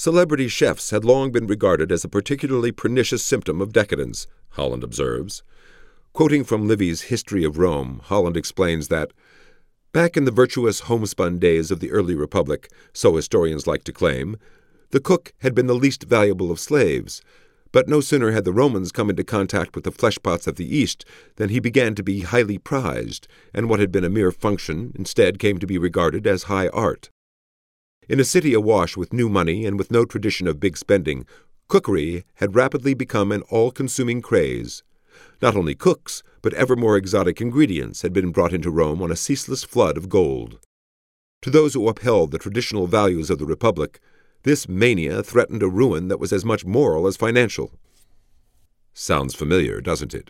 Celebrity chefs had long been regarded as a particularly pernicious symptom of decadence, Holland observes. Quoting from Livy's History of Rome, Holland explains that, back in the virtuous homespun days of the early Republic, so historians like to claim, the cook had been the least valuable of slaves. But no sooner had the Romans come into contact with the fleshpots of the East than he began to be highly prized, and what had been a mere function instead came to be regarded as high art. In a city awash with new money and with no tradition of big spending, cookery had rapidly become an all-consuming craze. Not only cooks, but ever more exotic ingredients had been brought into Rome on a ceaseless flood of gold. To those who upheld the traditional values of the Republic, this mania threatened a ruin that was as much moral as financial. Sounds familiar, doesn't it?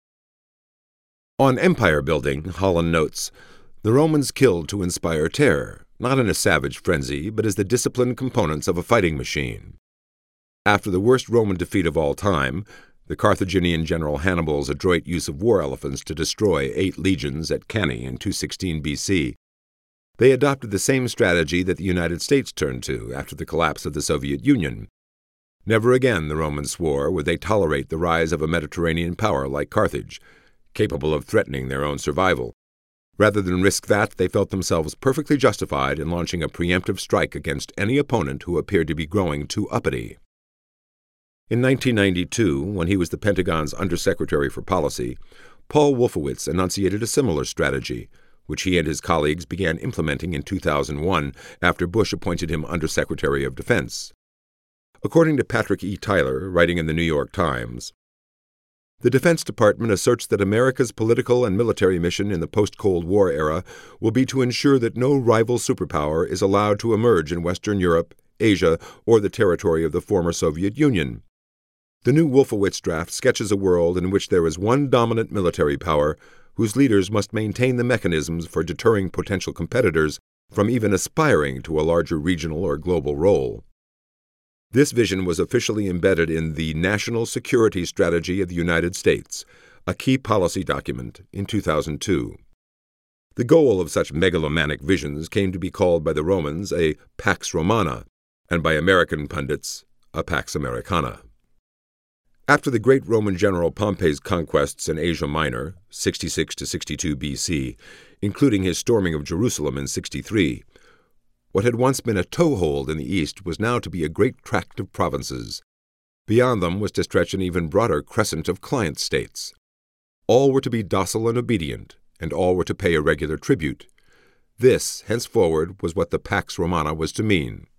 On empire building, Holland notes, the Romans killed to inspire terror, not in a savage frenzy, but as the disciplined components of a fighting machine. After the worst Roman defeat of all time, the Carthaginian general Hannibal's adroit use of war elephants to destroy 8 legions at Cannae in 216 BC, they adopted the same strategy that the United States turned to after the collapse of the Soviet Union. Never again, the Romans swore, would they tolerate the rise of a Mediterranean power like Carthage, capable of threatening their own survival. Rather than risk that, they felt themselves perfectly justified in launching a preemptive strike against any opponent who appeared to be growing too uppity. In 1992, when he was the Pentagon's Undersecretary for Policy, Paul Wolfowitz enunciated a similar strategy, which he and his colleagues began implementing in 2001 after Bush appointed him Undersecretary of Defense. According to Patrick E. Tyler, writing in the New York Times, the Defense Department asserts that America's political and military mission in the post-Cold War era will be to ensure that no rival superpower is allowed to emerge in Western Europe, Asia, or the territory of the former Soviet Union. The new Wolfowitz draft sketches a world in which there is one dominant military power whose leaders must maintain the mechanisms for deterring potential competitors from even aspiring to a larger regional or global role. This vision was officially embedded in the National Security Strategy of the United States, a key policy document, in 2002. The goal of such megalomaniac visions came to be called by the Romans a Pax Romana, and by American pundits a Pax Americana. After the great Roman general Pompey's conquests in Asia Minor, 66 to 62 BC, including his storming of Jerusalem in 63, what had once been a toehold in the east was now to be a great tract of provinces. Beyond them was to stretch an even broader crescent of client states. All were to be docile and obedient, and all were to pay a regular tribute. This, henceforward, was what the Pax Romana was to mean.